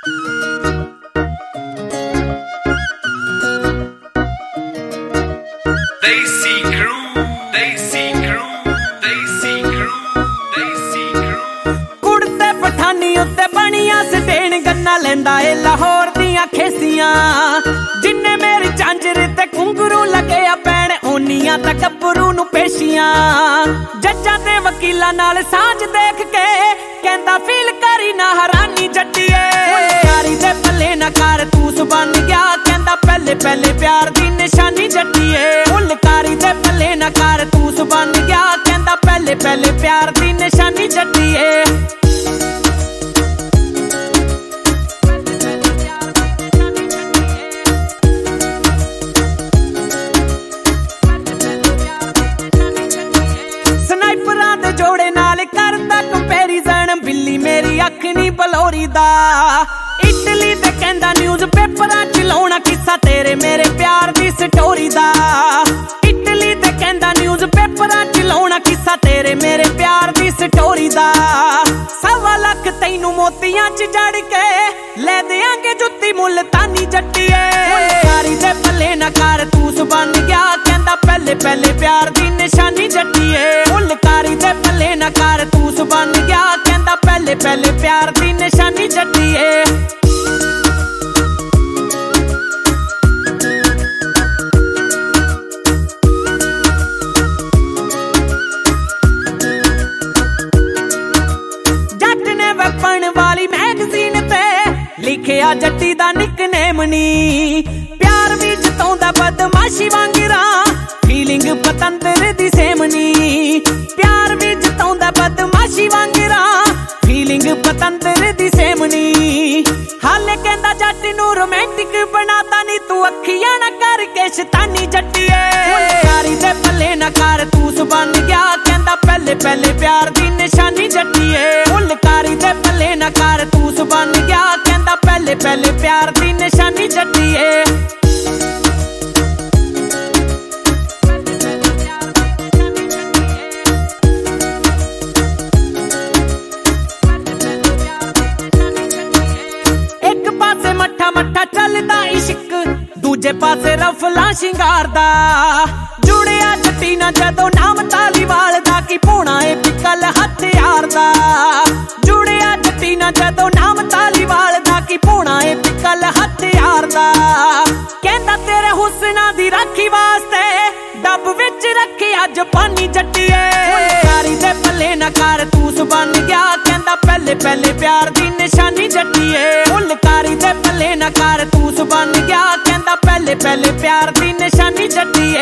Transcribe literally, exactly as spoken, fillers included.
कुड़ते पठानी उत्ते बनिया सटेन गन्ना लेंदा ए लाहौर दियां खेसियां जिन्ने मेरी झांझर ते घुंघरू लगे आ पैण ओनियां ते गब्बरू नू पेशियां जज्जां ते वकीलां नाल साझ देख के कहंदा फील करी ना हरानी जट्टीए यारी दे पल्ले ना कर तूस बन गया कहंदा पहले पहले प्यार दी निशानी जट्टीए फुलकारी दे पल्ले ना कर तूस बन गया कहंदा पहले पहले प्यार दी निशानी जट्टीए जोड़े नाल करदा कंपैरिजन बिल्ली मेरी अख नी बलोरी दा इटली ते कहंदा न्यूज़ पेपरां च लाउणा किस्सा तेरे मेरे प्यार दी स्टोरी दा इटली ते कहंदा न्यूज़ पेपरां च लाउणा किस्सा तेरे मेरे प्यार दी स्टोरी दा सवा लख तैनू मोतियां च जड़ के ले देंगे जुत्ती मुल्तानी जट्टीए यारी दे पल्ले ना कर तूस बन गया कहंदा पहले पहले प्यार दी निशानी जट्टीए फुलकारी दे पल्ले ना कर तूस बन गया कहंदा पहले पहले प्यार दी निशानी जट्टीए जट ने वपन वाली मैगजीन ते लिखिया जट्टी दा निकनेम नी प्यार भी जताउंदा बदमाशी वांगरा फीलिंग पतंदर दी सेम नी प्यार भी जताउंदा बदमाशी वांगरा फीलिंग पतंदर दी सेम नी हाले कहंदा जट नू रोमांटिक बनाता नी तू अखियां ना करके शैतानी जट्टीए यारी दे पल्ले ना कर तूस बन गया कहंदा पहले पहले प्यार दी निशानी जट्टीए फुलकारी दे पल्ले ना कर तूस बन गया कहंदा पहले पहले प्यार दी निशानी जट्टीए मट्ठा चलदा इश्क दूजे पासे रफला शिंगार दा जुड़िया जट्टी ना जदों नाम तालीवाल दा की पोना ए पिकल हथियार दा जुड़िया जट्टी ना जदों नाम तालीवाल दा की पोना ए पिकल हथियार दा कहंदा तेरे हुस्ना दी राखी वास्ते डब विच रखी अज पानी जट्टीए यारी दे पल्ले ना कर तूस बन गया कहंदा पहले पहले प्यार दी निशानी जट्टीए फुलकारी दे पल्ले ना कर तूस बन गया कहंदा पहले पहले प्यार दी निशानी जट्टीए